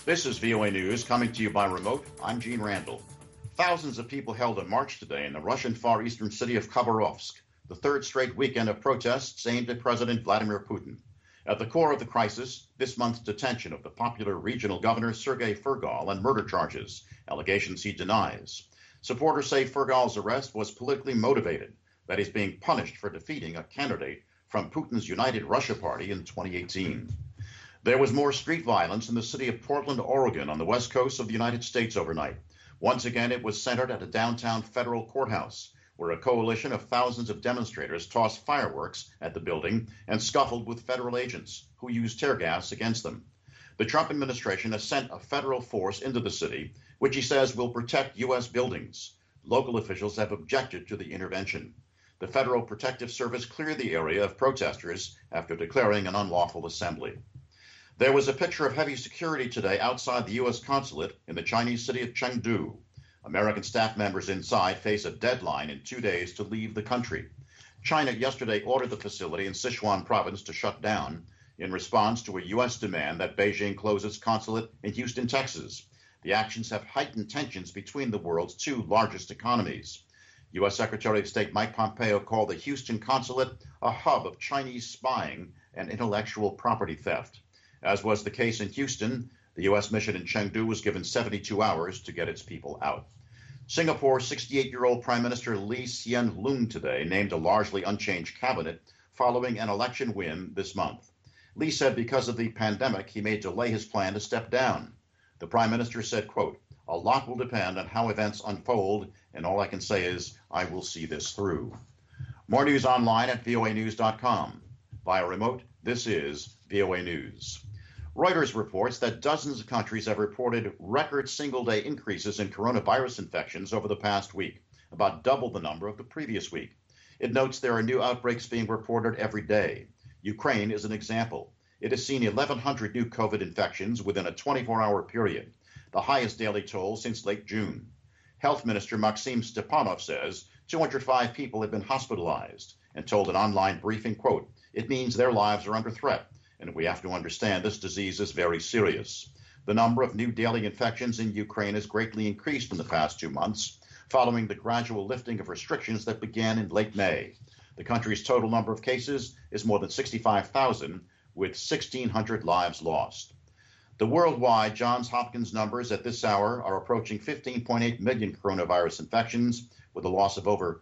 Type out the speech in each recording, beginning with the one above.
This is VOA News coming to you by remote. I'm Gene Randall. Thousands of people held a march today in the Russian far eastern city of Khabarovsk, the third straight weekend of protests aimed at President Vladimir Putin. At the core of the crisis, this month's detention of the popular regional governor Sergei Furgal on murder charges, allegations he denies. Supporters say Furgal's arrest was politically motivated, that he's being punished for defeating a candidate from Putin's United Russia Party in 2018. There was more street violence in the city of Portland, Oregon, on the west coast of the United States overnight. Once again, it was centered at a downtown federal courthouse, where a coalition of thousands of demonstrators tossed fireworks at the building and scuffled with federal agents who used tear gas against them. The Trump administration has sent a federal force into the city, which he says will protect U.S. buildings. Local officials have objected to the intervention. The Federal Protective Service cleared the area of protesters after declaring an unlawful assembly. There was a picture of heavy security today outside the U.S. consulate in the Chinese city of Chengdu. American staff members inside face a deadline in 2 days to leave the country. China yesterday ordered the facility in Sichuan province to shut down in response to a U.S. demand that Beijing close its consulate in Houston, Texas. The actions have heightened tensions between the world's two largest economies. U.S. Secretary of State Mike Pompeo called the Houston consulate a hub of Chinese spying and intellectual property theft. As was the case in Houston, the U.S. mission in Chengdu was given 72 hours to get its people out. Singapore's 68-year-old Prime Minister Lee Hsien Loong today named a largely unchanged cabinet following an election win this month. Lee said because of the pandemic, he may delay his plan to step down. The Prime Minister said, quote, "A lot will depend on how events unfold, and all I can say is I will see this through." More news online at voanews.com. Via remote, this is VOA News. Reuters reports that dozens of countries have reported record single-day increases in coronavirus infections over the past week, about double the number of the previous week. It notes there are new outbreaks being reported every day. Ukraine is an example. It has seen 1,100 new COVID infections within a 24-hour period, the highest daily toll since late June. Health Minister Maxim Stepanov says 205 people have been hospitalized and told an online briefing, quote, "It means their lives are under threat, and we have to understand this disease is very serious." The number of new daily infections in Ukraine has greatly increased in the past 2 months, following the gradual lifting of restrictions that began in late May. The country's total number of cases is more than 65,000, with 1,600 lives lost. The worldwide Johns Hopkins numbers at this hour are approaching 15.8 million coronavirus infections, with a loss of over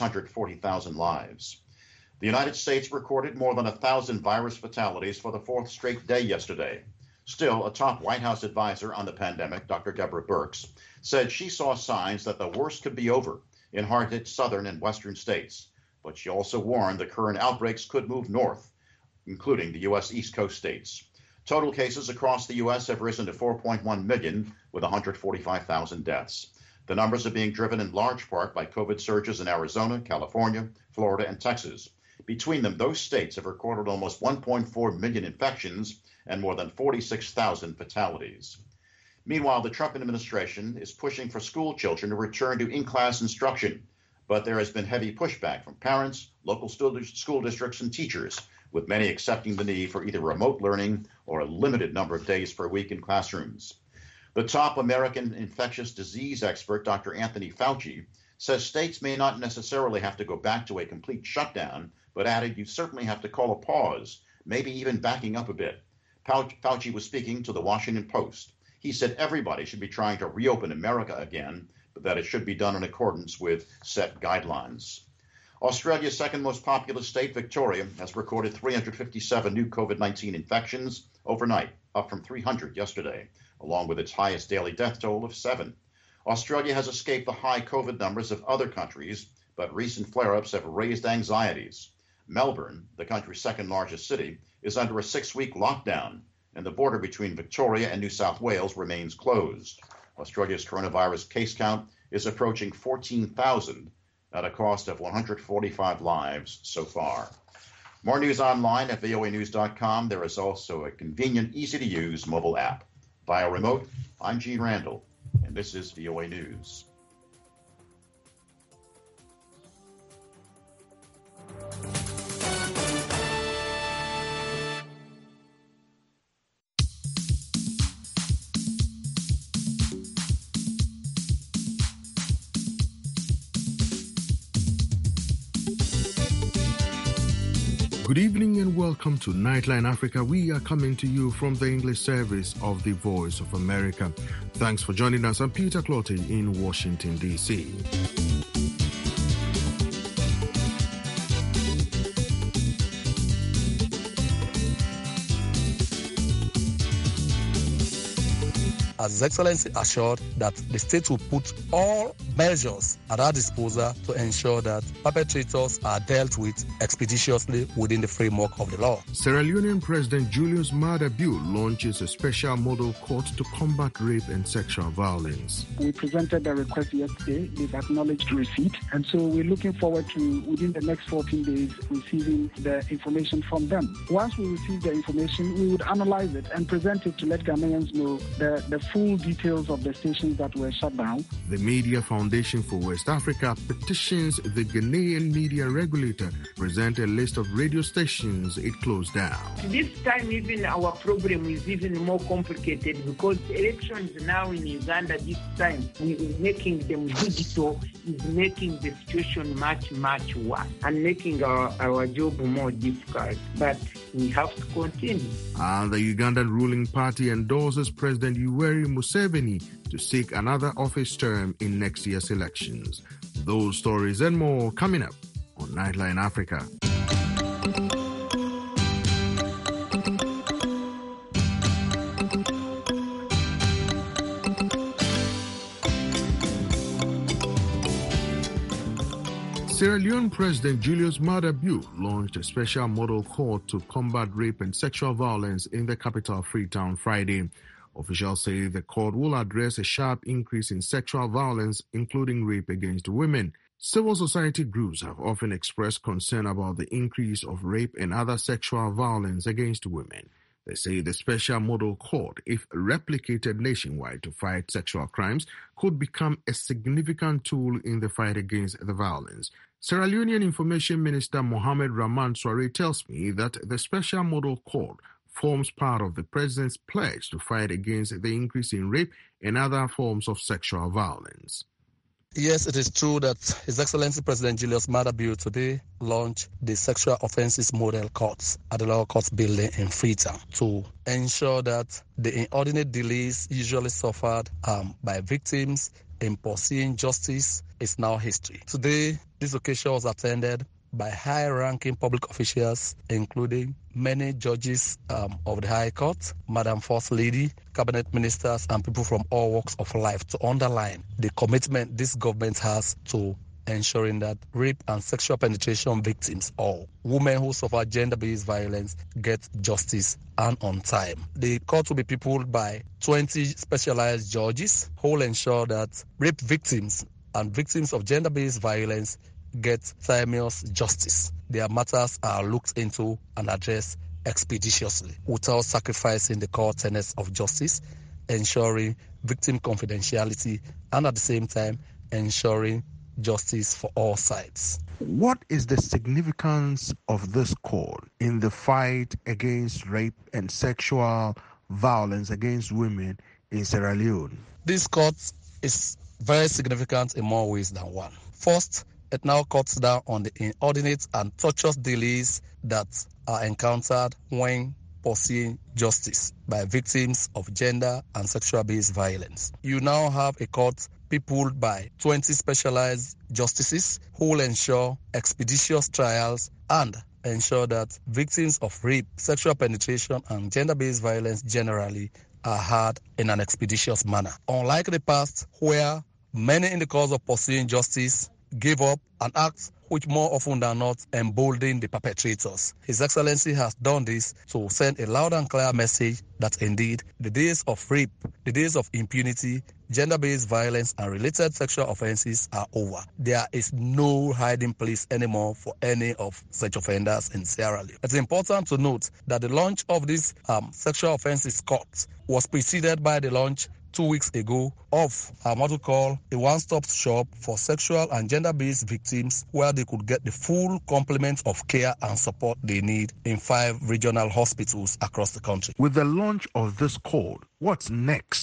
640,000 lives. The United States recorded more than 1,000 virus fatalities for the fourth straight day yesterday. Still, a top White House advisor on the pandemic, Dr. Deborah Birx, said she saw signs that the worst could be over in hard-hit southern and western states. But she also warned the current outbreaks could move north, including the U.S. East Coast states. Total cases across the U.S. have risen to 4.1 million, with 145,000 deaths. The numbers are being driven in large part by COVID surges in Arizona, California, Florida, and Texas. Between them, those states have recorded almost 1.4 million infections and more than 46,000 fatalities. Meanwhile, the Trump administration is pushing for school children to return to in-class instruction, but there has been heavy pushback from parents, local school districts, and teachers, with many accepting the need for either remote learning or a limited number of days per week in classrooms. The top American infectious disease expert, Dr. Anthony Fauci, says states may not necessarily have to go back to a complete shutdown, but added you certainly have to call a pause, maybe even backing up a bit. Fauci was speaking to the Washington Post. He said everybody should be trying to reopen America again, but that it should be done in accordance with set guidelines. Australia's second most populous state, Victoria, has recorded 357 new COVID-19 infections overnight, up from 300 yesterday, along with its highest daily death toll of 7. Australia has escaped the high COVID numbers of other countries, but recent flare-ups have raised anxieties. Melbourne, the country's second largest city, is under a 6-week lockdown, and the border between Victoria and New South Wales remains closed. Australia's coronavirus case count is approaching 14,000 at a cost of 145 lives so far. More news online at voanews.com. There is also a convenient, easy-to-use mobile app. Via remote, I'm Gene Randall, and this is VOA News. Good evening and welcome to Nightline Africa. We are coming to you from the English service of the Voice of America. Thanks for joining us. I'm Peter Clotty in Washington, D.C. As His Excellency assured that the state will put all measures at our disposal to ensure that perpetrators are dealt with expeditiously within the framework of the law. Sierra Leonean President Julius Maada Bio launches a special model court to combat rape and sexual violence. We presented a request yesterday. They've acknowledged receipt. And so we're looking forward to, within the next 14 days, receiving the information from them. Once we receive the information, we would analyze it and present it to let Ghanaians know the full details of the stations that were shut down. The Media Foundation for West Africa petitions the Ghanaian media regulator to present a list of radio stations it closed down. This time even our program is even more complicated because elections now in Uganda this time, making them digital is making the situation much worse and making our job more difficult. But we have to continue. And the Ugandan ruling party endorses President Yoweri Museveni to seek another office term in next year's elections. Those stories and more coming up on Nightline Africa. Sierra Leone President Julius Maada Bio launched a special model court to combat rape and sexual violence in the capital Freetown Friday. Officials say the court will address a sharp increase in sexual violence, including rape against women. Civil society groups have often expressed concern about the increase of rape and other sexual violence against women. They say the special model court, if replicated nationwide to fight sexual crimes, could become a significant tool in the fight against the violence. Sierra Leonean Information Minister Mohamed Rahman Soare tells me that the special model court forms part of the president's pledge to fight against the increase in rape and other forms of sexual violence. Yes, it is true that His Excellency President Julius Maada Bio today launched the Sexual Offences Model Courts at the Law Courts Building in Freetown to ensure that the inordinate delays usually suffered by victims in pursuing justice is now history. Today, this occasion was attended by high-ranking public officials, including many judges of the High Court, Madam First Lady, cabinet ministers, and people from all walks of life to underline the commitment this government has to ensuring that rape and sexual penetration victims or women who suffer gender-based violence get justice and on time. The court will be peopled by 20 specialized judges who will ensure that rape victims and victims of gender-based violence get timeous justice. Their matters are looked into and addressed expeditiously without sacrificing the core tenets of justice, ensuring victim confidentiality, and at the same time ensuring justice for all sides. What is the significance of this court in the fight against rape and sexual violence against women in Sierra Leone? This court is very significant in more ways than one. First, it now cuts down on the inordinate and torturous delays that are encountered when pursuing justice by victims of gender and sexual-based violence. You now have a court peopled by 20 specialized justices who will ensure expeditious trials and ensure that victims of rape, sexual penetration, and gender-based violence generally are heard in an expeditious manner. Unlike the past, where many in the cause of pursuing justice give up and act which more often than not embolden the perpetrators. His Excellency has done this to send a loud and clear message that indeed the days of rape, the days of impunity, gender-based violence and related sexual offenses are over. There is no hiding place anymore for any of such offenders in Sierra Leone. It's important to note that the launch of this sexual offences court was preceded by the launch 2 weeks ago of what we call a one-stop shop for sexual and gender-based victims where they could get the full complement of care and support they need in 5 regional hospitals across the country. With the launch of this court, what's next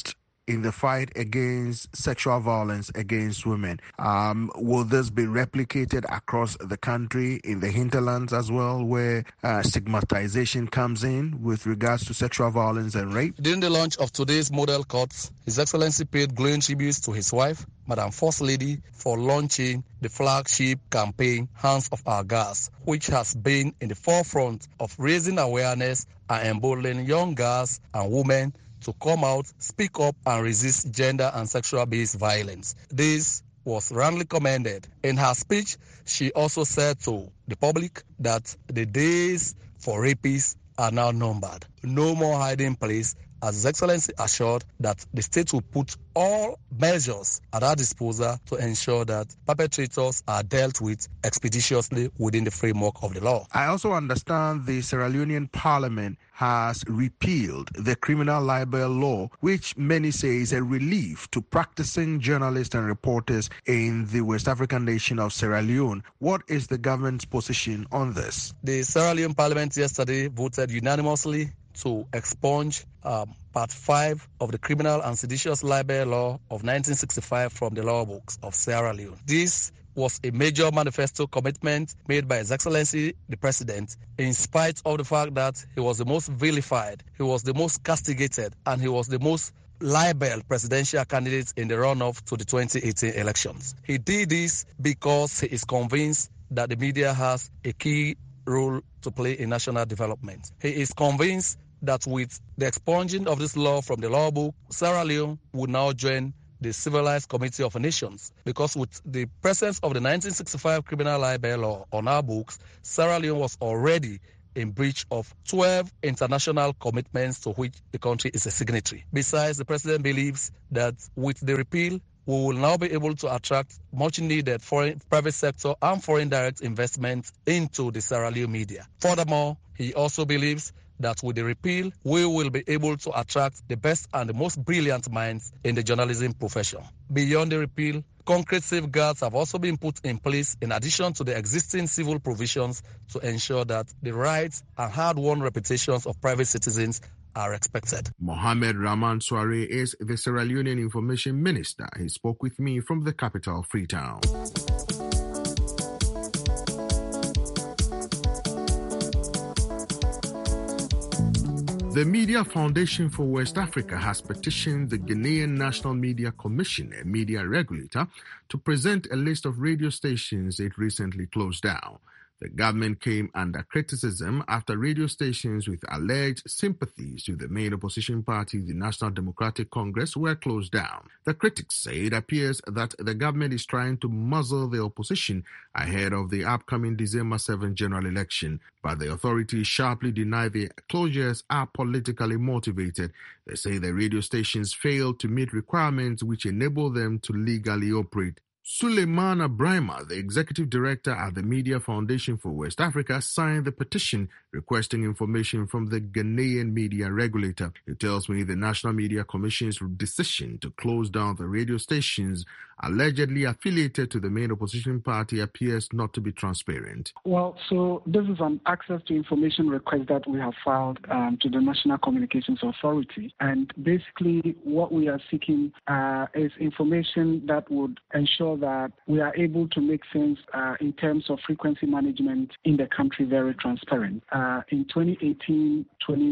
in the fight against sexual violence against women. Will this be replicated across the country, in the hinterlands as well, where stigmatization comes in with regards to sexual violence and rape? During the launch of today's model courts, His Excellency paid glowing tributes to his wife, Madam First Lady, for launching the flagship campaign, Hands Off Our Gas, which has been in the forefront of raising awareness and emboldening young girls and women to come out, speak up, and resist gender and sexual-based violence. This was roundly commended. In her speech, she also said to the public that the days for rapists are now numbered. No more hiding place, as His Excellency assured that the state will put all measures at our disposal to ensure that perpetrators are dealt with expeditiously within the framework of the law. I also understand the Sierra Leonean Parliament has repealed the criminal libel law, which many say is a relief to practicing journalists and reporters in the West African nation of Sierra Leone. What is the government's position on this? The Sierra Leone Parliament yesterday voted unanimously to expunge Part 5 of the Criminal and Seditious Libel Law of 1965 from the law books of Sierra Leone. This was a major manifesto commitment made by His Excellency the President, in spite of the fact that he was the most vilified, he was the most castigated, and he was the most libeled presidential candidate in the runoff to the 2018 elections. He did this because he is convinced that the media has a key role to play in national development. He is convinced that with the expunging of this law from the law book, Sierra Leone would now join the Civilized Committee of Nations, because with the presence of the 1965 criminal libel law on our books, Sierra Leone was already in breach of 12 international commitments to which the country is a signatory. Besides, the President believes that with the repeal, we will now be able to attract much needed foreign private sector and foreign direct investment into the Sierra Leone media. Furthermore, he also believes that with the repeal, we will be able to attract the best and the most brilliant minds in the journalism profession. Beyond the repeal, concrete safeguards have also been put in place in addition to the existing civil provisions to ensure that the rights and hard-won reputations of private citizens are respected. Mohamed Rahman Soare is the Sierra Leonean Information Minister. He spoke with me from the capital, Freetown. The Media Foundation for West Africa has petitioned the Ghanaian National Media Commission, a media regulator, to present a list of radio stations it recently closed down. The government came under criticism after radio stations with alleged sympathies with the main opposition party, the National Democratic Congress, were closed down. The critics say it appears that the government is trying to muzzle the opposition ahead of the upcoming December 7 general election, but the authorities sharply deny the closures are politically motivated. They say the radio stations failed to meet requirements which enable them to legally operate. Suleimana Brahma, the executive director at the Media Foundation for West Africa, signed the petition requesting information from the Ghanaian media regulator. He tells me the National Media Commission's decision to close down the radio stations allegedly affiliated to the main opposition party appears not to be transparent. Well, so this is an access to information request that we have filed to the National Communications Authority. And basically what we are seeking is information that would ensure that we are able to make things in terms of frequency management in the country very transparent. In 2018,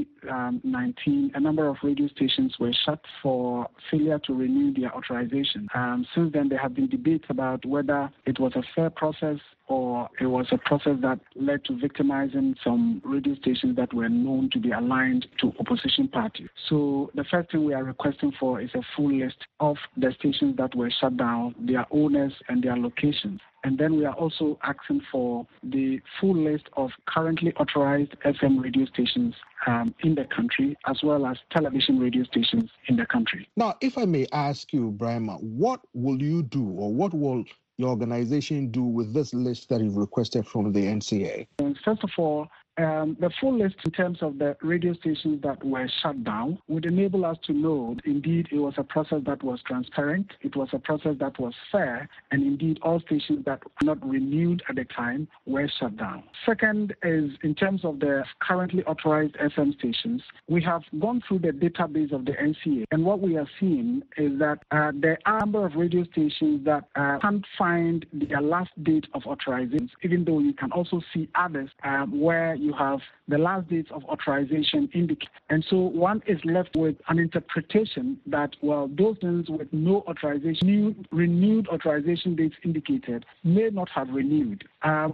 2019, a number of radio stations were shut for failure to renew their authorization. Since then, there have been debates about whether it was a fair process or it was a process that led to victimizing some radio stations that were known to be aligned to opposition parties. So the first thing we are requesting for is a full list of the stations that were shut down, their owners and their locations. And then we are also asking for the full list of currently authorized FM radio stations in the country, as well as television radio stations in the country. Now, if I may ask you, Brahma, what will you do, or what will your organization do with this list that you've requested from the NCA? First of all, The full list in terms of the radio stations that were shut down would enable us to know, indeed, it was a process that was transparent, it was a process that was fair, and indeed, all stations that were not renewed at the time were shut down. Second is, in terms of the currently authorized FM stations, we have gone through the database of the NCA, and what we are seeing is that there are a number of radio stations that can't find their last date of authorization, even though you can also see others where you have the last dates of authorization indicated. And so one is left with an interpretation that, well, those things with no authorization, renewed authorization dates indicated, may not have renewed. I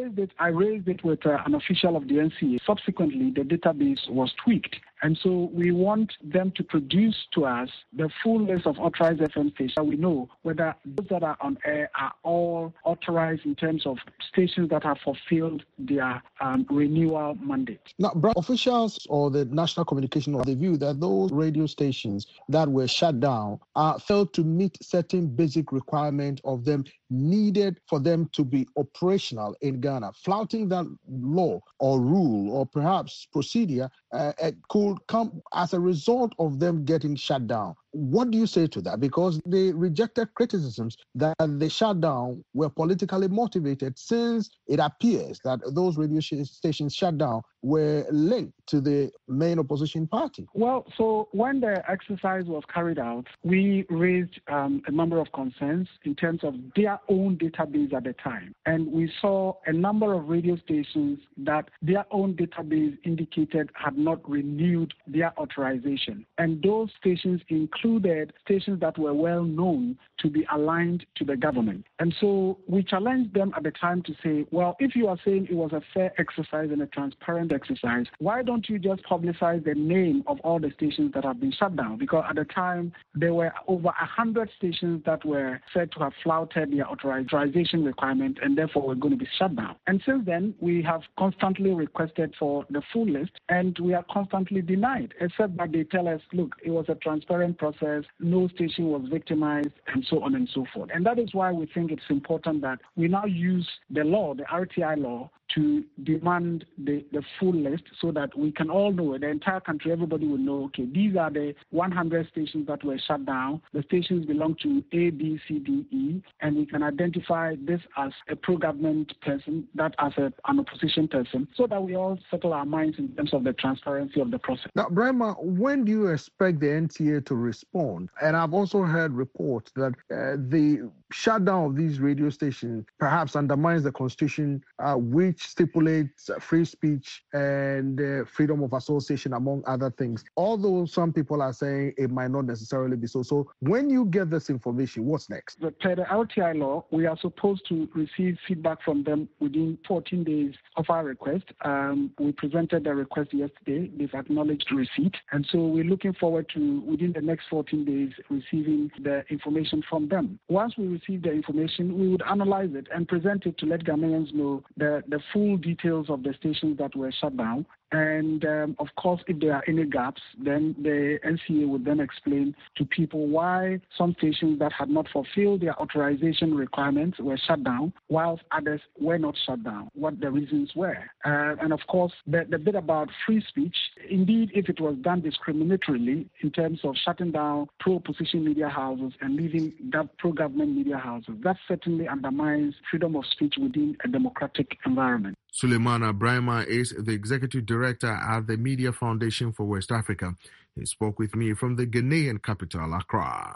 raised it with an official of the NCA. Subsequently, the database was tweaked. And so we want them to produce to us the full list of authorized FM stations. We know whether those that are on air are all authorized in terms of stations that have fulfilled their renewal mandate. Now, officials or the National Communication of the view that those radio stations that were shut down failed to meet certain basic requirements of them needed for them to be operational in Ghana. Flouting that law or rule or perhaps procedure could come as a result of them getting shut down. What do you say to that? Because they rejected criticisms that the shutdown were politically motivated, since it appears that those radio stations shut down were linked to the main opposition party. Well, so when the exercise was carried out, we raised a number of concerns in terms of their own database at the time. And we saw a number of radio stations that their own database indicated had not renewed their authorization. And those stations included stations that were well known to be aligned to the government. And so we challenged them at the time to say, well, if you are saying it was a fair exercise and a transparent exercise, why don't you just publicize the name of all the stations that have been shut down? Because at the time, there were over 100 stations that were said to have flouted their authorization requirement and therefore were going to be shut down. And since then, we have constantly requested for the full list, and we are constantly denied, except that they tell us, look, it was a transparent process, no station was victimized, and so on and so forth. And that is why we think it's important that we now use the law, the RTI law, to demand the full list so that we can all know, the entire country, everybody will know, okay, these are the 100 stations that were shut down. The stations belong to A, B, C, D, E, and we can identify this as a pro-government person, that as an opposition person, so that we all settle our minds in terms of the transparency of the process. Now, Brahma, when do you expect the NTA to respond? And I've also heard reports that the shutdown of these radio stations perhaps undermines the Constitution, which stipulates free speech and freedom of association, among other things. Although some people are saying it might not necessarily be so. So when you get this information, what's next? Per the RTI law, we are supposed to receive feedback from them within 14 days of our request. We presented the request yesterday. They've acknowledged receipt. And so we're looking forward to, within the next 14 days, receiving the information from them. Once we receive the information, we would analyze it and present it to let Ghanaians know the full details of the stations that were shut down. And of course, if there are any gaps, then the NCA would then explain to people why some stations that had not fulfilled their authorization requirements were shut down, whilst others were not shut down, what the reasons were. And of course, the bit about free speech, indeed, if it was done discriminatorily in terms of shutting down pro-opposition media houses and leaving pro-government media houses, that certainly undermines freedom of speech within a democratic environment. Suleimana Brahma is the executive director at the Media Foundation for West Africa. He spoke with me from the Ghanaian capital, Accra.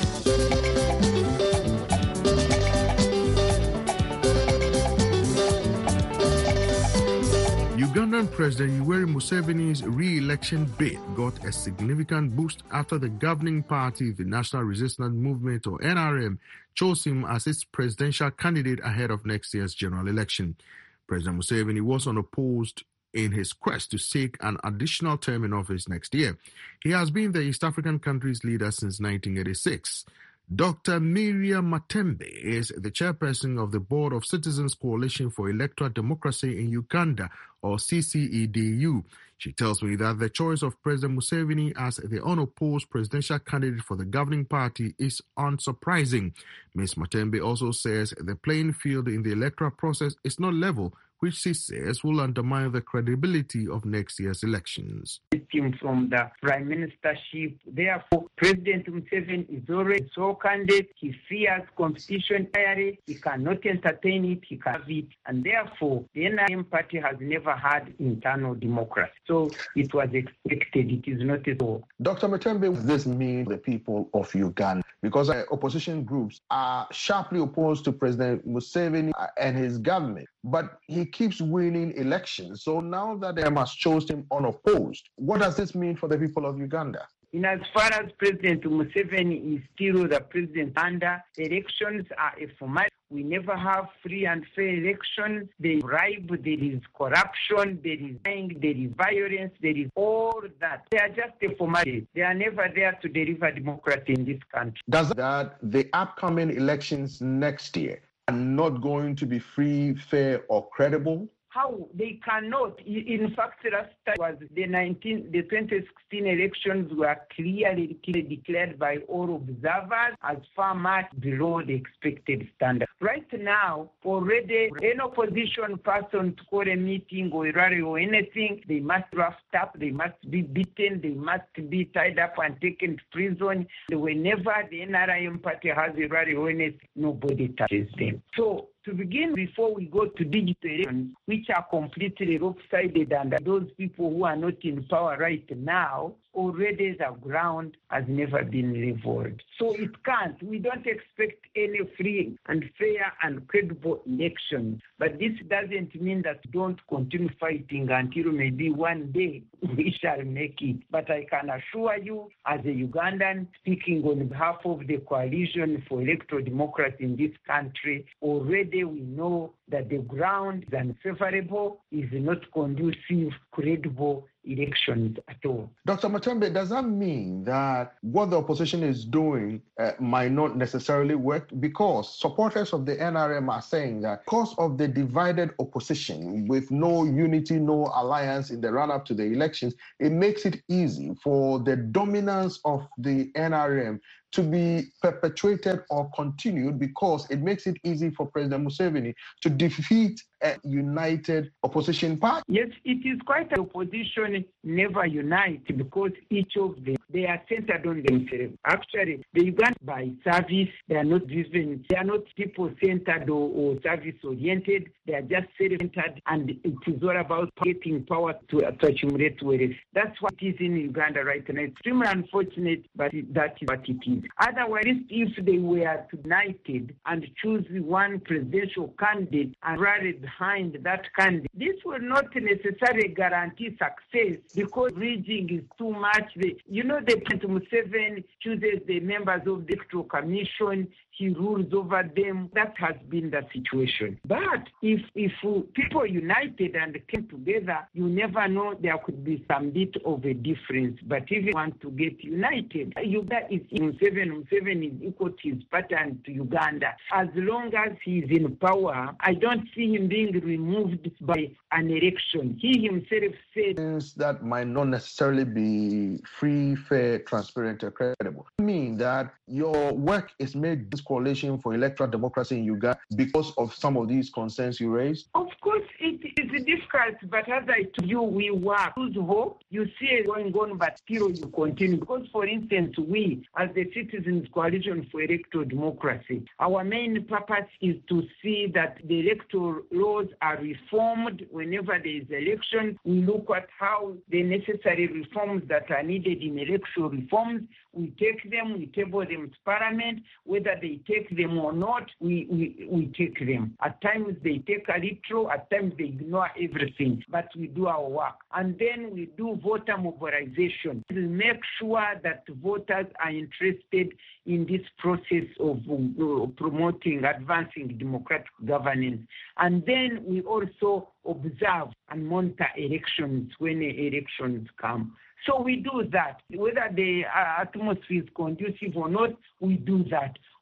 Ugandan President Yoweri Museveni's re-election bid got a significant boost after the governing party, the National Resistance Movement, or NRM, chose him as its presidential candidate ahead of next year's general election. President Museveni was unopposed in his quest to seek an additional term in office next year. He has been the East African country's leader since 1986. Dr. Miriam Matembe is the chairperson of the Board of Citizens Coalition for Electoral Democracy in Uganda, or CCEDU. She tells me that the choice of President Museveni as the unopposed presidential candidate for the governing party is unsurprising. Ms. Matembe also says the playing field in the electoral process is not level which she says will undermine the credibility of next year's elections. From the prime ministership, therefore, President Museveni is already so candid. He fears competition entirely. He cannot entertain it. He can have it, and therefore, the NRM party has never had internal democracy. So it was expected. It is not at all. Dr. Matembe, what does this mean for the people of Uganda? Because opposition groups are sharply opposed to President Museveni and his government, but he keeps winning elections. So now that they must choose him unopposed, what does this mean for the people of Uganda? In as far as President Museveni is still the president under, elections are a formality. We never have free and fair elections. There is bribe, there is corruption, there is lying, there is violence, there is all that. They are just a formality. They are never there to deliver democracy in this country. Does that the upcoming elections next year are not going to be free, fair, or credible? How? They cannot. In fact, last time was the 2016 elections were clearly declared by all observers as far much below the expected standard. Right now, already an opposition person to call a meeting or a rally or anything, they must roughed up, they must be beaten, they must be tied up and taken to prison. Whenever the NRM party has a rally or anything, nobody touches them. So, to begin, before we go to digital elections, which are completely lopsided, and those people who are not in power right now, already the ground has never been leveled. So it can't. We don't expect any free and fair and credible elections. But this doesn't mean that we don't continue fighting until maybe one day we shall make it. But I can assure you, as a Ugandan, speaking on behalf of the Coalition for Electoral Democracy in this country, already we know that the ground is unfavorable, is not conducive, credible elections at all. Dr. Matembe, does that mean that what the opposition is doing might not necessarily work? Because supporters of the NRM are saying that because of the divided opposition with no unity, no alliance in the run-up to the elections, it makes it easy for the dominance of the NRM to be perpetuated or continued, because it makes it easy for President Museveni to defeat a united opposition party. Yes, it is quite an opposition never unite, because each of them, they are centered on themselves. Actually, the Uganda by service, they are not people-centered or service-oriented. They are just self-centered, and it is all about getting power to accumulate wealth. That's what it is in Uganda right now. It's extremely unfortunate, but that is what it is. Otherwise, if they were united and choose one presidential candidate and rally behind that candidate, this will not necessarily guarantee success, because rigging is too much. The President Museveni chooses the members of the Electoral Commission. He rules over them. That has been the situation. But if people united and came together, you never know, there could be some bit of a difference. But if you want to get united, Uganda is Museveni is equal to his pattern to Uganda. As long as he is in power, I don't see him being removed by an election. He himself said things that might not necessarily be free, fair, transparent, or credible. I mean that your work is made this coalition for electoral democracy in Uganda because of some of these concerns you raised? Of course, it is difficult, but as I told you, we work. Lose hope, you see it going on, but still you continue. Because, for instance, we, as the Citizens Coalition for Electoral Democracy, our main purpose is to see that the electoral laws are reformed whenever there is election. We look at how the necessary reforms that are needed in electoral reforms, we take them, we table them to Parliament. Whether they take them or not, we take them. At times they take a little, at times they ignore everything, but we do our work. And then we do voter mobilization. We make sure that voters are interested in this process of promoting, advancing democratic governance. And then we also observe and monitor elections when elections come. So we do that. Whether the atmosphere is conducive or not, we do that.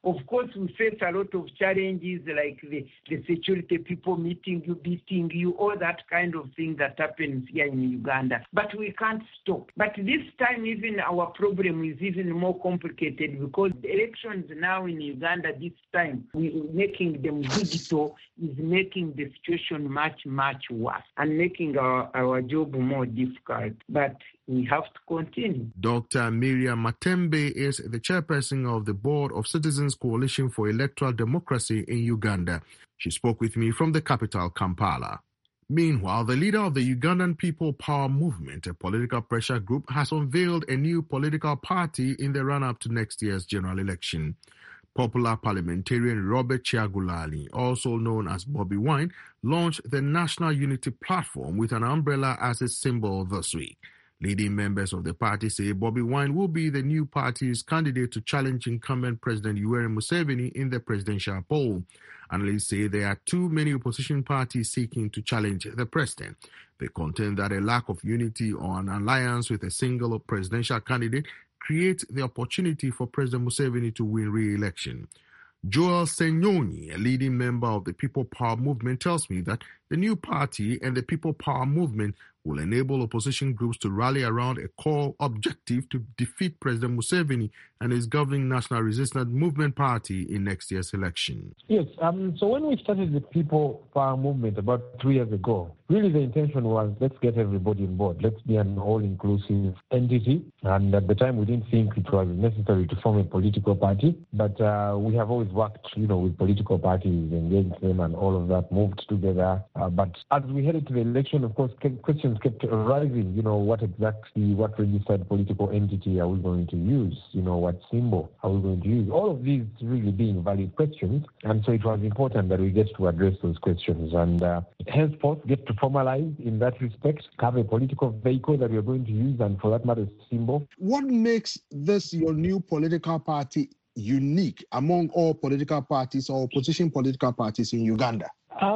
Of course, we face a lot of challenges like the security people meeting you, beating you, all that kind of thing that happens here in Uganda. But we can't stop. But this time, even our problem is even more complicated because the elections now in Uganda this time, making them digital is making the situation much, much worse and making our job more difficult. But we have to continue. Dr. Miriam Matembe is the chairperson of the Board of Citizens Coalition for Electoral Democracy in Uganda. She spoke with me from the capital, Kampala. Meanwhile, the leader of the Ugandan People Power Movement, a political pressure group, has unveiled a new political party in the run-up to next year's general election. Popular parliamentarian Robert Kyagulanyi, also known as Bobi Wine, launched the National Unity Platform with an umbrella as its symbol this week. Leading members of the party say Bobi Wine will be the new party's candidate to challenge incumbent President Yoweri Museveni in the presidential poll. Analysts say there are too many opposition parties seeking to challenge the president. They contend that a lack of unity or an alliance with a single presidential candidate creates the opportunity for President Museveni to win re-election. Joel Senyonyi, a leading member of the People Power Movement, tells me that the new party and the People Power Movement will enable opposition groups to rally around a core objective to defeat President Museveni and his governing National Resistance Movement Party in next year's election. Yes, so when we started the People Power Movement about 3 years ago, really the intention was let's get everybody on board. Let's be an all-inclusive entity. And at the time, we didn't think it was necessary to form a political party. But we have always worked, with political parties, engaged them and all of that, moved together. But as we headed to the election, of course, questions kept arising. What registered political entity are we going to use? What symbol are we going to use? All of these really being valid questions. And so it was important that we get to address those questions and henceforth get to formalize in that respect, have a political vehicle that we're going to use, and for that matter, symbol. What makes this your new political party unique among all political parties or opposition political parties in Uganda?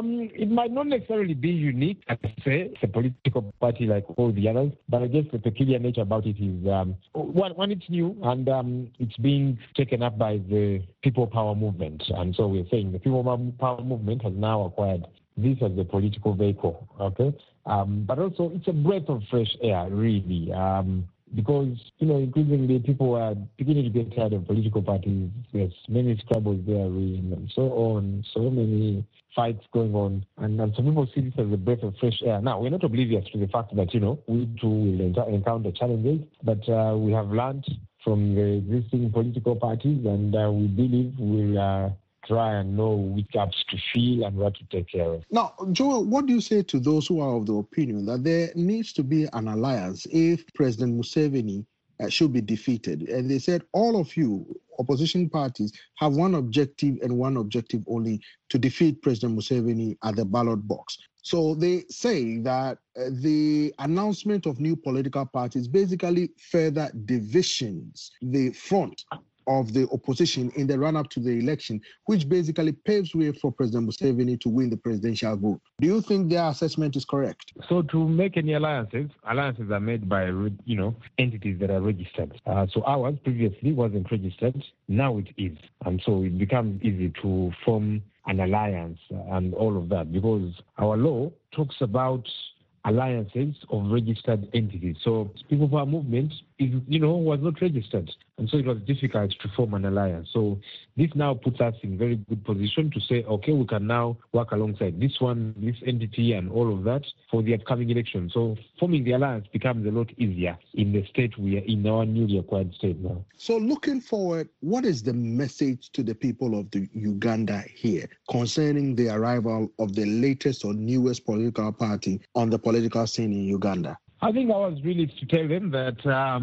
It might not necessarily be unique, I say. It's a political party like all the others, but I guess the peculiar nature about it is, one, it's new, and it's being taken up by the People Power Movement. And so we're saying the People Power Movement has now acquired this as the political vehicle, okay? But also it's a breath of fresh air, really. Because, increasingly people are beginning to get tired of political parties. There's many squabbles there and so on, so many fights going on. And some people see this as a breath of fresh air. Now, we're not oblivious to the fact that, we too will encounter challenges, but we have learned from the existing political parties, and we believe we'll try and know which gaps to fill and what to take care of. Now, Joel, what do you say to those who are of the opinion that there needs to be an alliance if President Museveni should be defeated? And they said all of you, opposition parties, have one objective and one objective only, to defeat President Museveni at the ballot box. So they say that the announcement of new political parties basically further divisions the front of the opposition in the run-up to the election, which basically paves way for President Museveni to win the presidential vote. Do you think their assessment is correct? So to make any alliances are made by, entities that are registered. So ours previously wasn't registered. Now it is. And so it becomes easy to form an alliance and all of that, because our law talks about alliances of registered entities. So People Power Movement was not registered. And so it was difficult to form an alliance. So this now puts us in very good position to say, okay, we can now work alongside this entity and all of that for the upcoming election. So forming the alliance becomes a lot easier in the state we are in, our newly acquired state now. So looking forward, what is the message to the people of the Uganda here concerning the arrival of the latest or newest political party on the political scene in Uganda? I think I was really to tell them that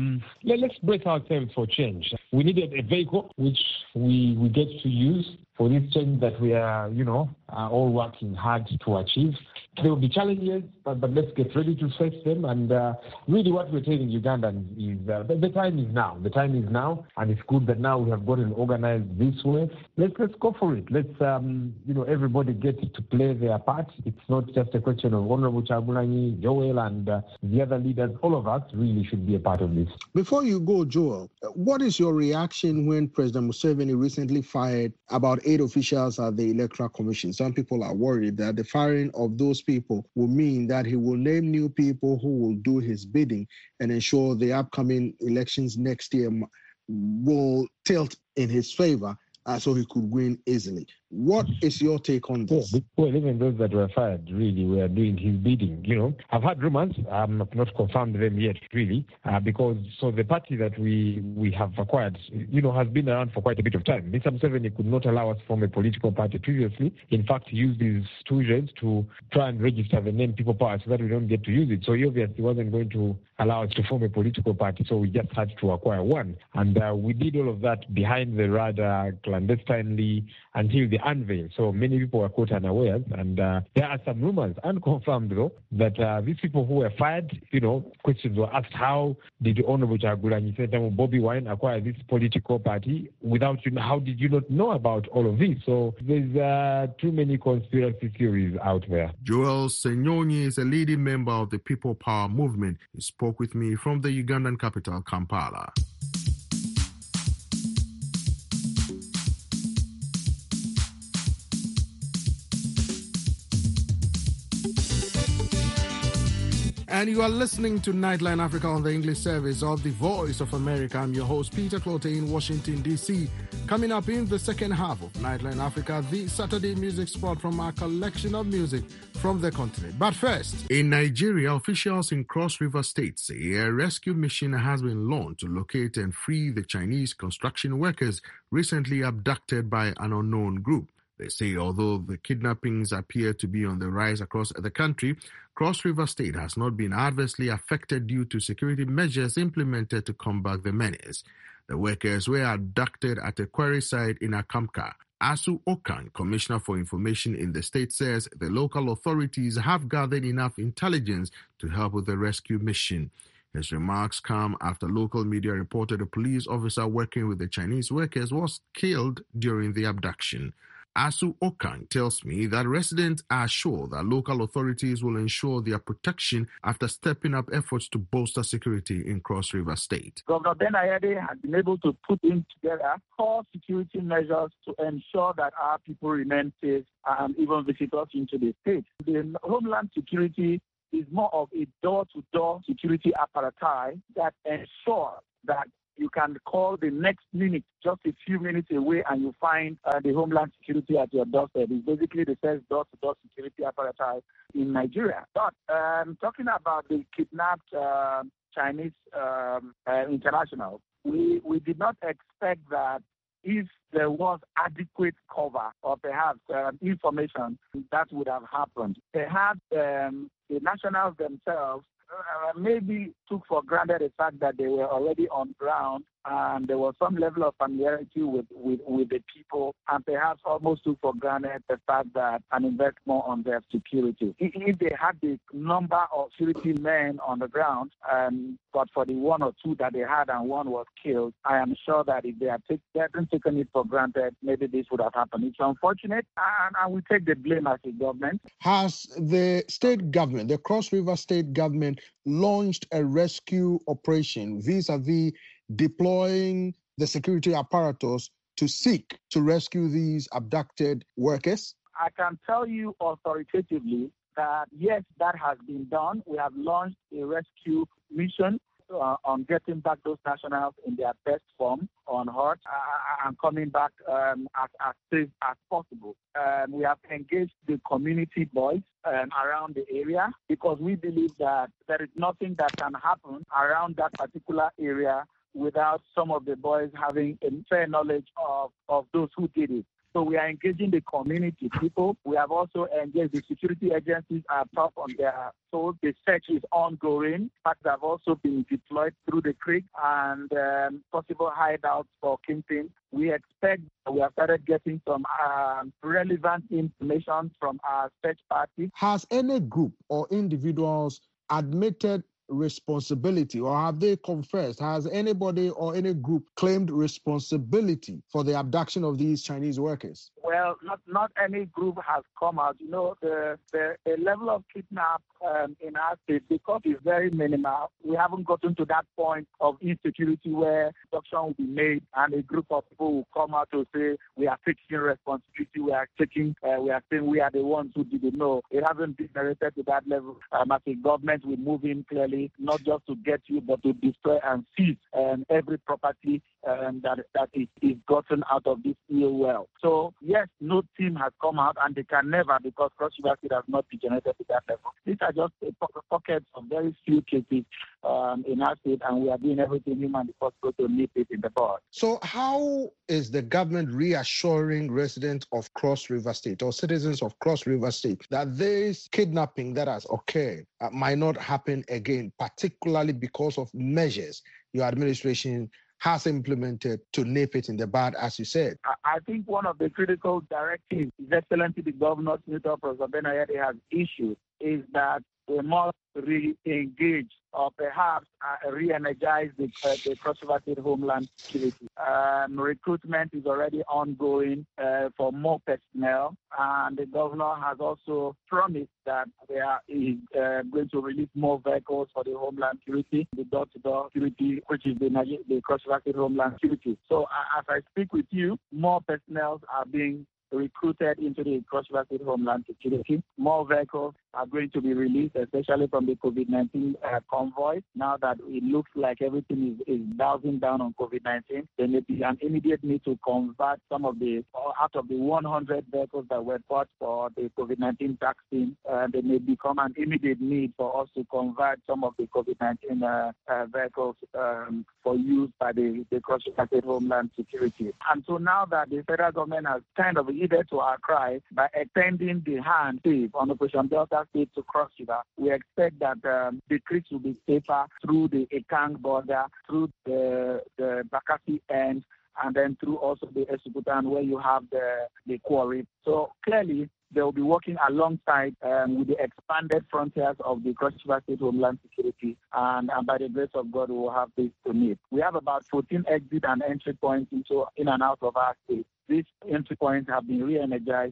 let's brace ourselves for change. We needed a vehicle which we get to use for this change that we are, all working hard to achieve. There will be challenges, but let's get ready to face them. And really what we're telling Ugandans is the time is now. The time is now, and it's good that now we have gotten organized this way. Let's go for it. Let's, everybody get to play their part. It's not just a question of Honorable Kyagulanyi, Joel, and the other leaders. All of us really should be a part of this. Before you go, Joel, what is your reaction when President Museveni recently fired about 8 officials at the Electoral Commission? Some people are worried that the firing of those people will mean that he will name new people who will do his bidding and ensure the upcoming elections next year will tilt in his favor so he could win easily. What is your take on this? Well, even those that were fired really were doing his bidding. I've heard rumors. I'm not confirmed them yet, really, because the party that we have acquired, has been around for quite a bit of time. Mr. Museveni could not allow us to form a political party previously. In fact, he used his 2 years to try and register the name People Power so that we don't get to use it. So he obviously wasn't going to allow us to form a political party, so we just had to acquire one. And we did all of that behind the radar, clandestinely, until the unveil. So many people were caught unawares, and there are some rumors, unconfirmed though, that these people who were fired, questions were asked, how did the Honorable Kyagulanyi Bobi Wine acquire this political party without how did you not know about all of this? So there's too many conspiracy theories out there. Joel Senyonyi is a leading member of the People Power movement. He spoke with me from the Ugandan capital, Kampala. And you are listening to Nightline Africa on the English service of the Voice of America. I'm your host, Peter Clote in Washington, D.C. Coming up in the second half of Nightline Africa, the Saturday music spot from our collection of music from the continent. But first, in Nigeria, officials in Cross River State say a rescue mission has been launched to locate and free the Chinese construction workers recently abducted by an unknown group. They say although the kidnappings appear to be on the rise across the country, Cross River State has not been adversely affected due to security measures implemented to combat the menace. The workers were abducted at a quarry site in Akamka. Asu Okan, Commissioner for Information in the state, says the local authorities have gathered enough intelligence to help with the rescue mission. His remarks come after local media reported a police officer working with the Chinese workers was killed during the abduction. Asu Okan tells me that residents are sure that local authorities will ensure their protection after stepping up efforts to bolster security in Cross River State. Governor Ben Ayede has been able to put in together core security measures to ensure that our people remain safe and even visitors into the state. The Homeland Security is more of a door-to-door security apparatus that ensures that you can call the next minute, just a few minutes away, and you find the Homeland Security at your doorstep. It's basically the first door-to-door security apparatus in Nigeria. But talking about the kidnapped Chinese internationals, we did not expect that if there was adequate cover or perhaps information, that would have happened. Perhaps the nationals themselves maybe took for granted the fact that they were already on ground and there was some level of familiarity with the people, and perhaps almost took for granted the fact that and invest more on their security. If they had the number of security men on the ground, but for the 1 or 2 that they had and one was killed, I am sure that if they had taken it for granted, maybe this would have happened. It's unfortunate, and we take the blame as a government. Has the state government, the Cross River State government, launched a rescue operation vis-a-vis deploying the security apparatus to seek to rescue these abducted workers? I can tell you authoritatively that yes, that has been done. We have launched a rescue mission on getting back those nationals in their best form on hurt and coming back as safe as possible. We have engaged the community boys around the area because we believe that there is nothing that can happen around that particular area without some of the boys having a fair knowledge of those who did it. So we are engaging the community people. We have also engaged the security agencies are top on their toes. The search is ongoing. Facts have also been deployed through the creek and possible hideouts for kingpins. We expect we have started getting some relevant information from our search party. Has any group or individuals admitted responsibility, or have they confessed? Has anybody or any group claimed responsibility for the abduction of these Chinese workers? Well, not any group has come out. You know, the level of kidnap in our state, because it's very minimal, we haven't gotten to that point of insecurity where abduction will be made and a group of people will come out to say we are taking responsibility, we are saying we are the ones who did it. No, it hasn't been narrated to that level. As a government, we move in clearly, not just to get you, but to destroy and seize every property that is gotten out of this ill well. So, yes, no team has come out, and they can never, because Cross River State has not degenerated to that level. These are just pockets of very few cases in our state, and we are doing everything humanly possible to nip it in the bud. So how is the government reassuring residents of Cross River State or citizens of Cross River State that this kidnapping that has occurred might not happen again, particularly because of measures your administration has implemented to nip it in the bud, as you said? I think one of the critical directives His Excellency the Governor, Senator Professor Ben Ayade, has issued is that we must re-engage or perhaps re-energize the Cross River State Homeland Security. Recruitment is already ongoing for more personnel, and the governor has also promised that he is going to release more vehicles for the Homeland Security, the door-to-door security, which is the Cross River State Homeland Security. So as I speak with you, more personnel are being recruited into the Cross River State Homeland Security. More vehicles are going to be released, especially from the COVID-19 convoy. Now that it looks like everything is dowsing down on COVID-19, there may be an immediate need to convert some of out of the 100 vehicles that were bought for the COVID-19 vaccine, there may become an immediate need for us to convert some of the COVID-19 vehicles for use by the Cross River State Homeland Security. And so now that the federal government has kind of heeded to our cry by extending the hand on Operation Delta State to Cross River, we expect that the creeks will be safer through the Ekang border, through the Bakassi end, and then through also the Esukhutan where you have the quarry. So clearly, they will be working alongside with the expanded frontiers of the Cross River State Homeland Security, and by the grace of God, we will have this to meet. We have about 14 exit and entry points in and out of our state. These entry points have been re-energized,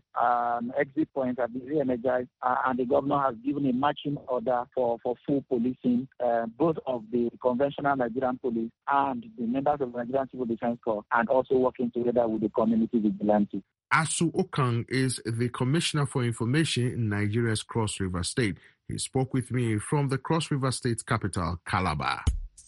exit points have been re-energized, and the governor has given a marching order for full policing, both of the conventional Nigerian police and the members of the Nigerian Civil Defense Corps, and also working together with the community vigilantes. Asu Okang is the Commissioner for Information in Nigeria's Cross River State. He spoke with me from the Cross River State's capital, Calabar.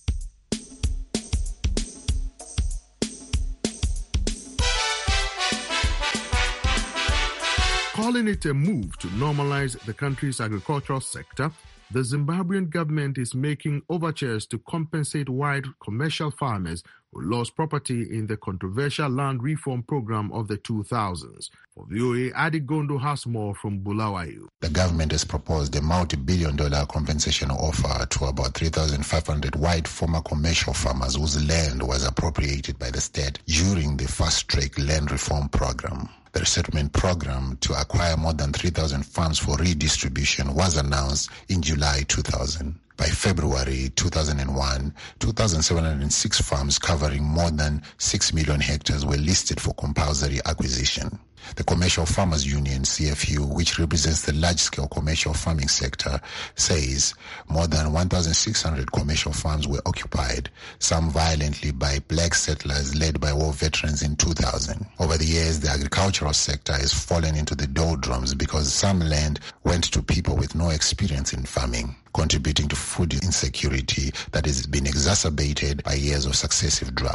Calling it a move to normalize the country's agricultural sector, the Zimbabwean government is making overtures to compensate white commercial farmers who lost property in the controversial land reform program of the 2000s. For VOA, Adi Gondo has more from Bulawayo. The government has proposed a multi-billion-dollar compensation offer to about 3,500 white former commercial farmers whose land was appropriated by the state during the fast-track land reform program. The resettlement program to acquire more than 3,000 farms for redistribution was announced in July 2000. By February 2001, 2,706 farms covering more than 6 million hectares were listed for compulsory acquisition. The Commercial Farmers Union, CFU, which represents the large-scale commercial farming sector, says more than 1,600 commercial farms were occupied, some violently by black settlers led by war veterans in 2000. Over the years, the agricultural sector has fallen into the doldrums because some land went to people with no experience in farming, contributing to food insecurity that has been exacerbated by years of successive droughts.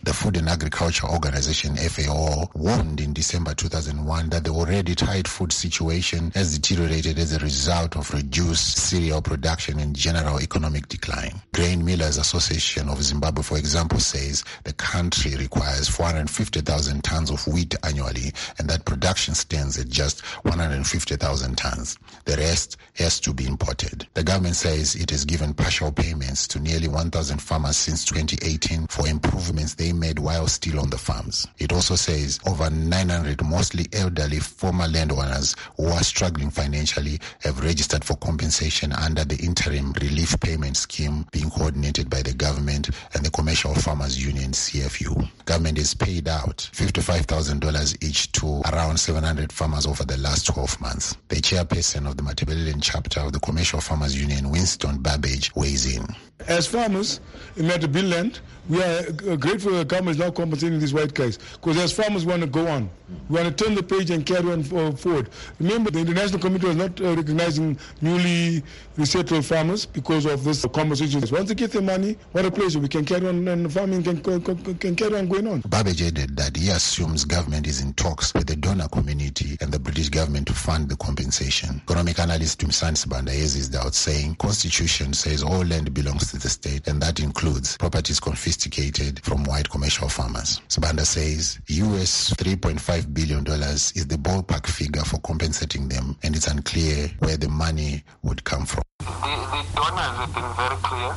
The Food and Agriculture Organization, FAO, warned in December 2001 that the already tight food situation has deteriorated as a result of reduced cereal production and general economic decline. Grain Millers Association of Zimbabwe, for example, says the country requires 450,000 tons of wheat annually, and that production stands at just 150,000 tons. The rest has to be imported. The government says it has given partial payments to nearly 1,000 farmers since 2018 for improvements they made while still on the farms. It also says over 900 mostly elderly former landowners who are struggling financially have registered for compensation under the interim relief payment scheme being coordinated by the government and the Commercial Farmers Union, CFU. Government has paid out $55,000 each to around 700 farmers over the last 12 months. The chairperson of the Matabeleland chapter of the Commercial Farmers Union, Winston Babbage, weighs in. As farmers in Matabeleland, we are grateful that the government is now compensating these white guys, because as farmers we want to go on. We want to turn the page and carry on forward. Remember, the International Committee was not recognizing newly resettled farmers because of this compensation. Once they get the money, what a pleasure. We can carry on and farming can carry on going on. Babbage added that he assumes government is in talks with the donor community and the British government to fund the compensation. Economic analyst Tumsan Sibanda has his doubts, saying Constitution says all land belongs to the state, and that includes properties confiscated from white commercial farmers. Sibanda says US $3.5 billion is the ballpark figure for compensating them, and it's unclear where the money would come from. The donors have been very clear.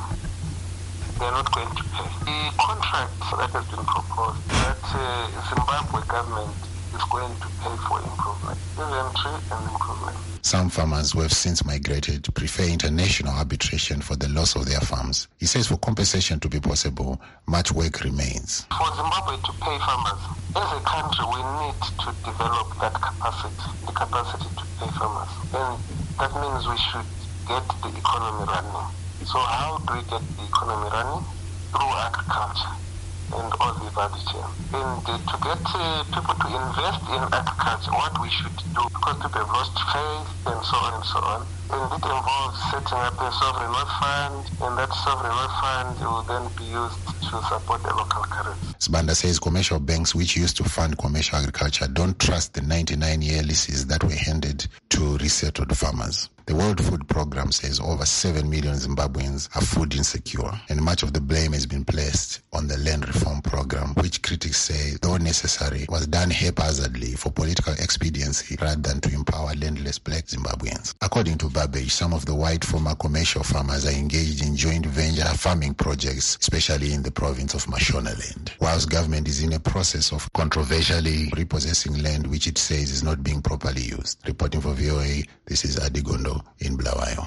They're not going to pay. The contract that has been proposed, that Zimbabwe government is going to pay for improvement, inventory and improvement. Some farmers who have since migrated prefer international arbitration for the loss of their farms. He says for compensation to be possible, much work remains. For Zimbabwe to pay farmers, as a country we need to develop that capacity, the capacity to pay farmers. And that means we should get the economy running. So how do we get the economy running? Through agriculture and all the value chain. And to get people to invest in agriculture, what we should do, because people have lost faith and so on and so on. And it involves setting up a sovereign wealth fund, and that sovereign wealth fund will then be used to support the local currency. Sibanda says commercial banks which used to fund commercial agriculture don't trust the 99-year leases that were handed to resettled farmers. The World Food Programme says over 7 million Zimbabweans are food insecure, and much of the blame has been placed on the land reform program, which critics say, though necessary, was done haphazardly for political expediency rather than to empower landless black Zimbabweans. According to Babbage, some of the white former commercial farmers are engaged in joint venture farming projects, especially in the province of Mashonaland, whilst government is in a process of controversially repossessing land which it says is not being properly used. Reporting for VOA, this is Adigondo in Bulawayo.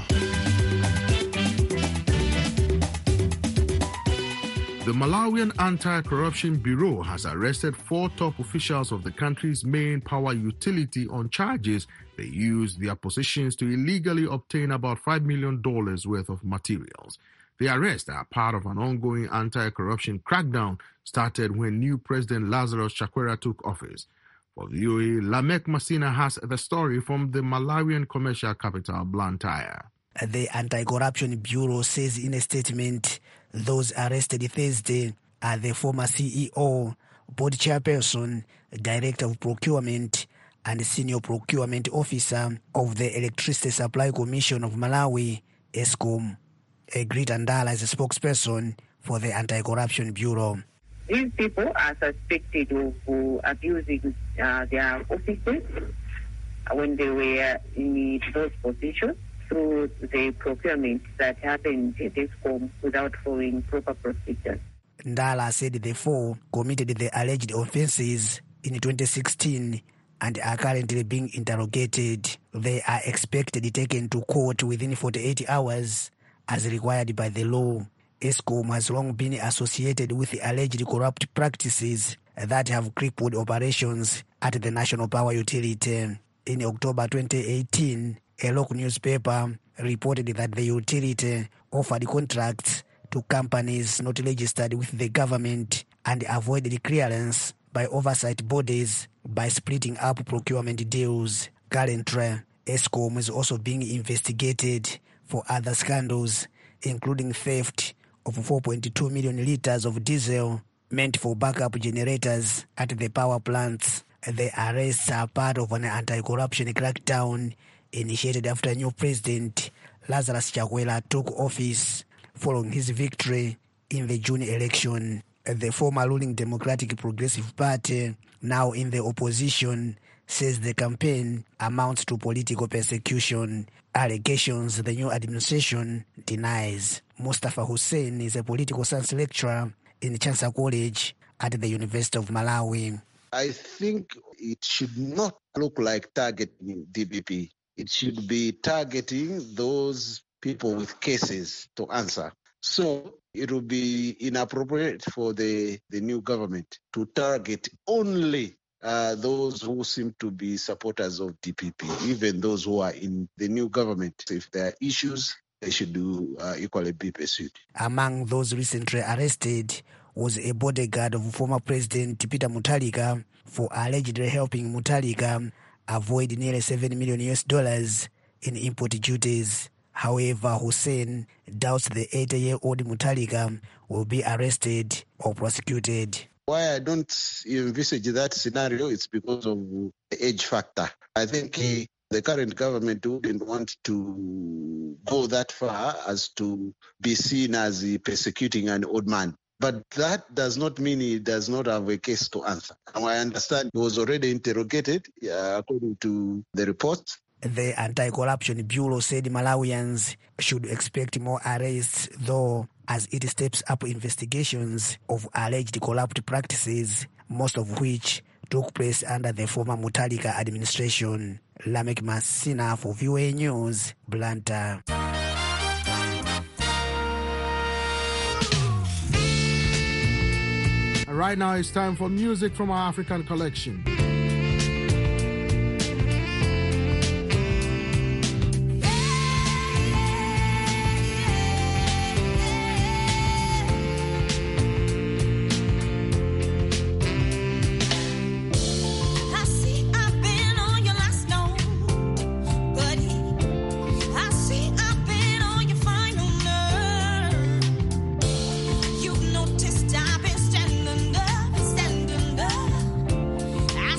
The Malawian Anti-Corruption Bureau has arrested 4 top officials of the country's main power utility on charges they used their positions to illegally obtain about $5 million worth of materials. The arrests are part of an ongoing anti-corruption crackdown started when new President Lazarus Chakwera took office. For VOA, Lamek Masina has the story from the Malawian commercial capital, Blantyre. The Anti-Corruption Bureau says in a statement those arrested Thursday are the former CEO, board chairperson, director of procurement, and senior procurement officer of the Electricity Supply Commission of Malawi, ESCOM. Greta Ndala is a spokesperson for the Anti-Corruption Bureau. These people are suspected of abusing their offices when they were in those positions through the procurement that happened at ESCOM without following proper procedures. Ndala said the 4 committed the alleged offences in 2016 and are currently being interrogated. They are expected to be taken to court within 48 hours as required by the law. ESCOM has long been associated with the alleged corrupt practices that have crippled operations at the national power utility. In October 2018, a local newspaper reported that the utility offered contracts to companies not registered with the government and avoided clearance by oversight bodies by splitting up procurement deals. Currently, ESCOM is also being investigated for other scandals, including theft of 4.2 million litres of diesel meant for backup generators at the power plants. The arrests are part of an anti-corruption crackdown initiated after new president Lazarus Chakwera took office following his victory in the June election. The former ruling Democratic Progressive Party, now in the opposition, says the campaign amounts to political persecution, allegations the new administration denies. Mustafa Hussein is a political science lecturer in Chancellor College at the University of Malawi. I think it should not look like targeting DPP. It should be targeting those people with cases to answer. So it would be inappropriate for the new government to target only those who seem to be supporters of DPP, even those who are in the new government. If there are issues, they should equally be pursued. Among those recently arrested was a bodyguard of former President Peter Mutharika for allegedly helping Mutharika avoid nearly $7 million in import duties. However, Hussein doubts the 80-year-old Mutharika will be arrested or prosecuted. Why I don't envisage that scenario is because of the age factor. I think the current government wouldn't want to go that far as to be seen as persecuting an old man. But that does not mean he does not have a case to answer. And I understand he was already interrogated, according to the reports. The Anti-Corruption Bureau said Malawians should expect more arrests, though, as it steps up investigations of alleged corrupt practices, most of which took place under the former Mutharika administration. Lamek Masina for VOA News, Blantyre. Right now it's time for music from our African collection. You've noticed I've been standing up.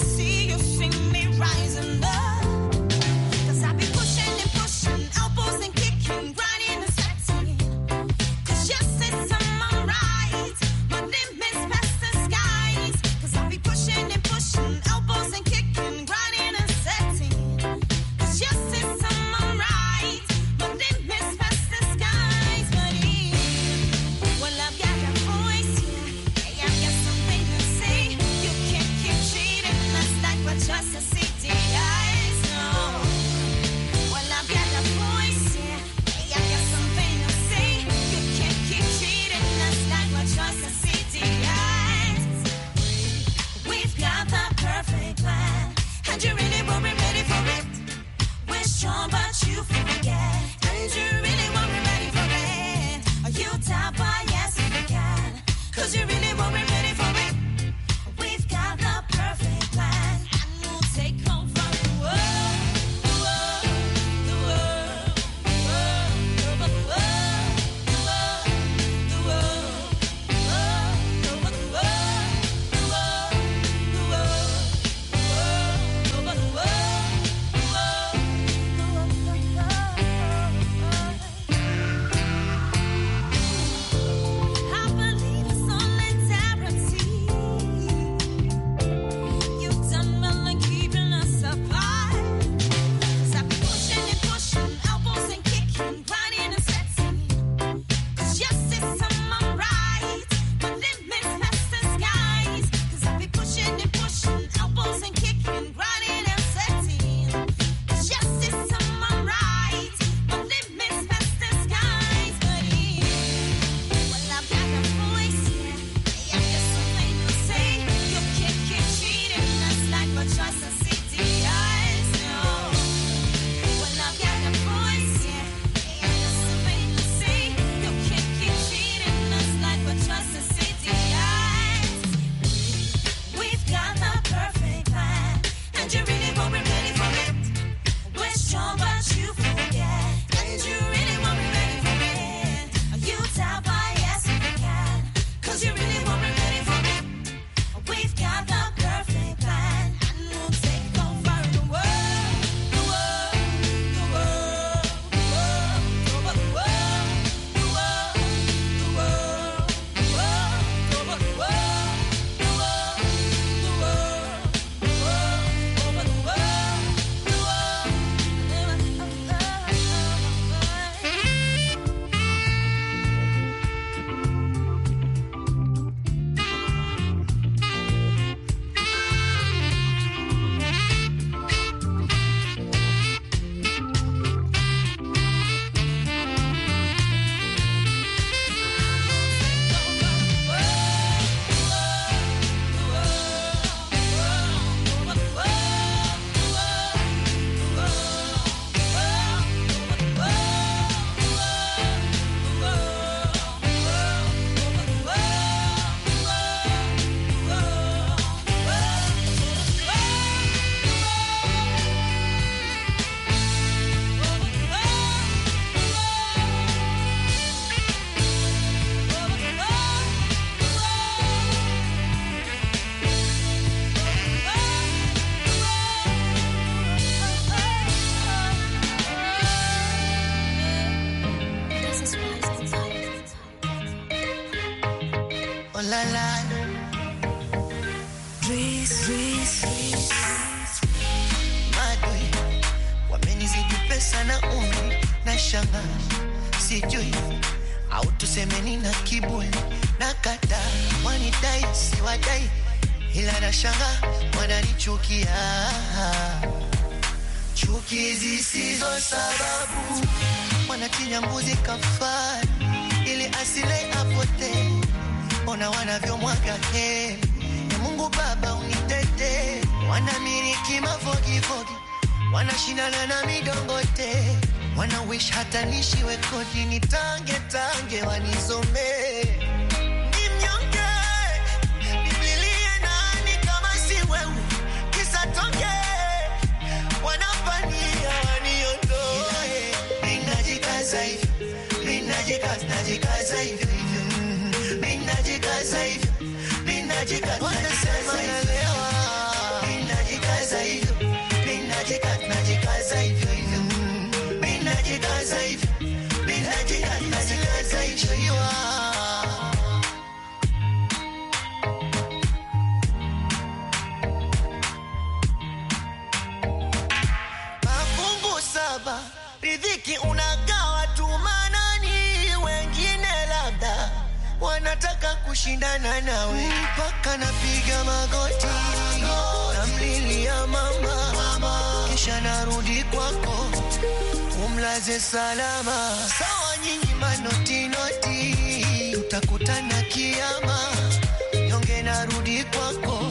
Madui wamenizidi pesa na umri na shanga, sijui au tusemeni na kiburi na kata, wanidai siwadai, ila na shanga wananichukia, chuki zisizo sababu, wanatinya mbuzi kafara ili asile apote, ona wanavyomwaga heri. Mungu Baba unitete, wanamiriki mafogifogi, wanashindana na midongote, wana wish hata nishiwe kodi, nitange tange wanizome. Ni mnyonge, nibilie nani kama si wewe, kisa tonge, wanapania waniondoe. Ninajikaza hivi, ninajikaza hivi, ninajikaza hivi, wanasema nalewa, ninajikaza hivi, ninajikaza hivi, ninajikaza hivi, ninajikaza hivi. Mafungu saba, riziki unagawa tu, manani wengine labda wanataka kushindana nawe, mpaka napiga magoti namlilia mama, kisha narudi kwako umlaze salama. Sawa nyinyi manoti noti, tutakutana kiyama, nyonge narudi kwako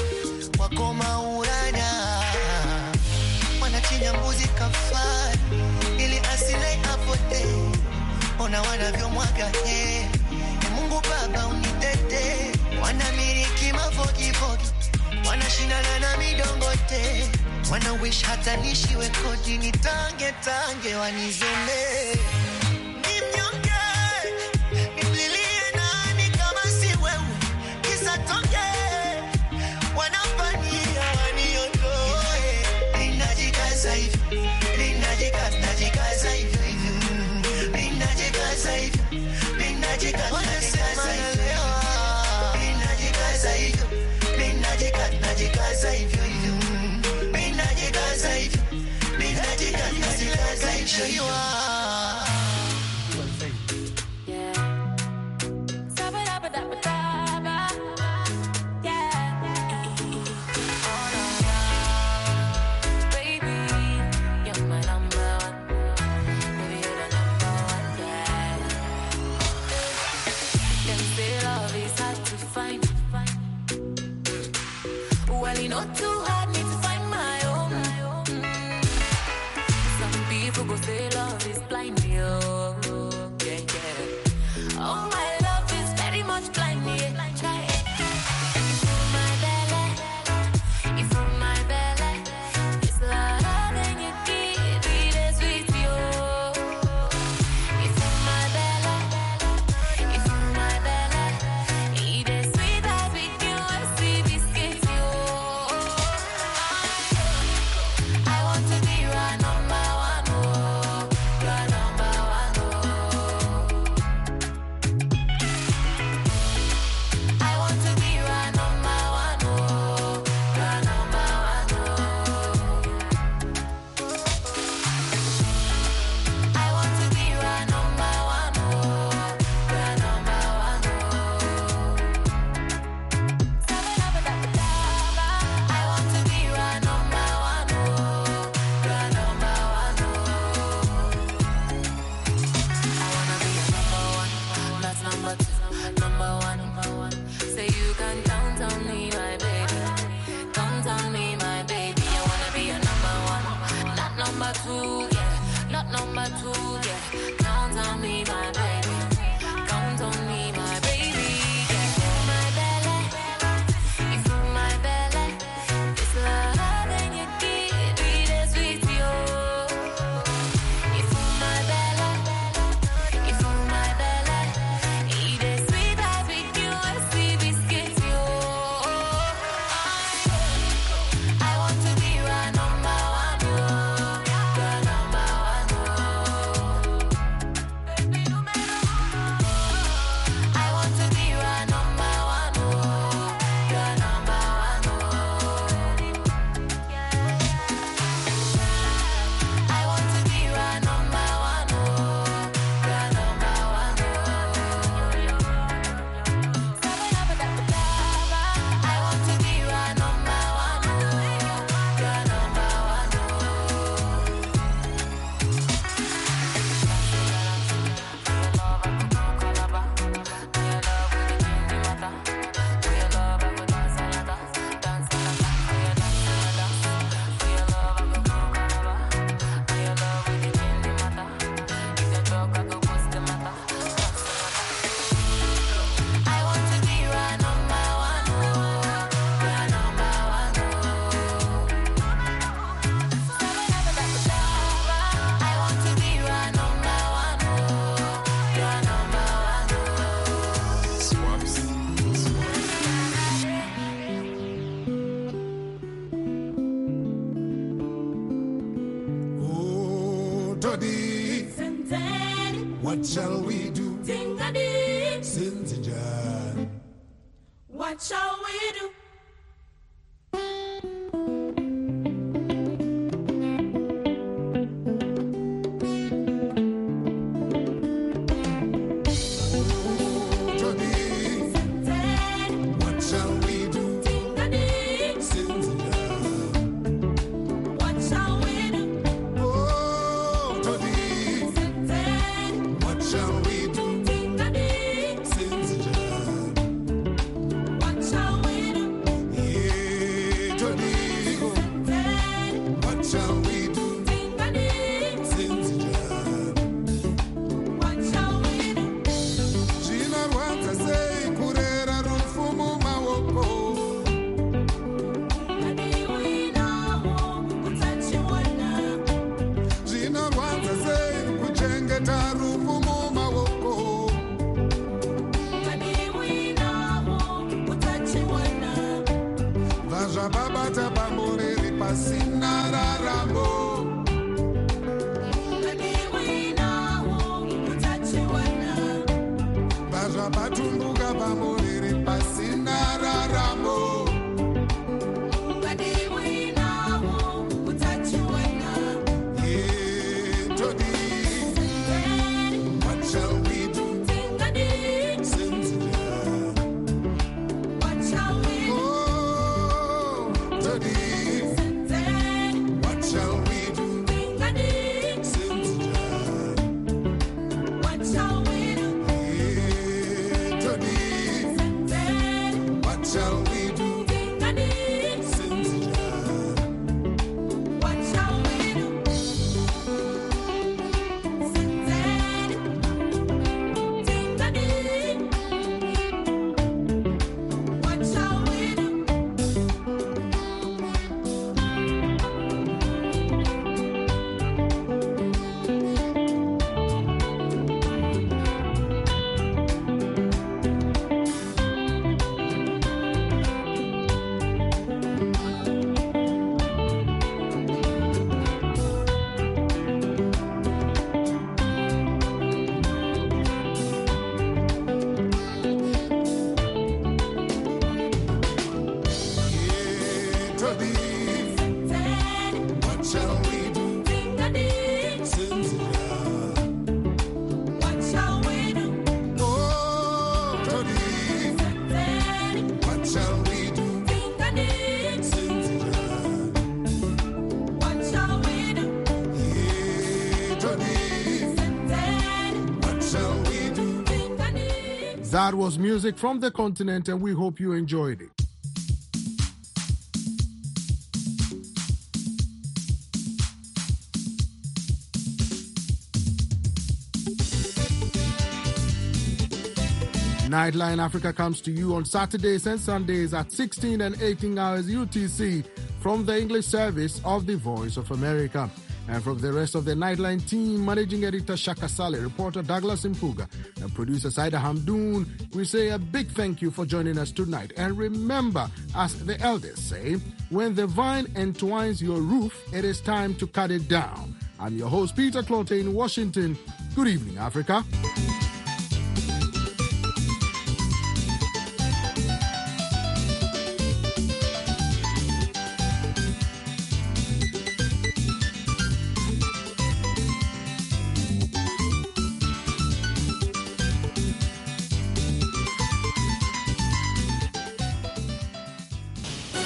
Maulana, wanachinja mbuzi kafara ili asile apote, ona wanavyomwaga heri. Mungu Baba unitete, wanamiriki mafogifogi, wanashindana na midongote, wana wish hata nishiwe kodi, nitange tange wanizome. Ni mnyonge, nimlilie nani kama si wewe, kisa tonge, wanapania waniondoe. Ninajikaza hivi, ninajikaza hivi, ninajikaza hivi, wanasema nalewa, ninajikaza hivi, ninajikaza hivi, ninajikaza hivi, ninajikaza hivi. Not too hard, need to find my own. Some people go say love is blind, yo. Yeah, yeah. Oh, my love is very much blind, yeah. Try it. It's from my belly. It's from my belly. It's louder than you give. It is with you. It's from my belly. It's from my belly. It is sweet as with you. I see biscuits, yo. Toddy, what shall we do? Sinzinjan, what shall we do? That was music from the continent, and we hope you enjoyed it. Nightline Africa comes to you on Saturdays and Sundays at 16 and 18 hours UTC from the English service of the Voice of America. And from the rest of the Nightline team, Managing Editor Shaka Saleh, reporter Douglas Impuga, and producer Saida Hamdoun, we say a big thank you for joining us tonight. And remember, as the elders say, when the vine entwines your roof, it is time to cut it down. I'm your host, Peter Clote in Washington. Good evening, Africa.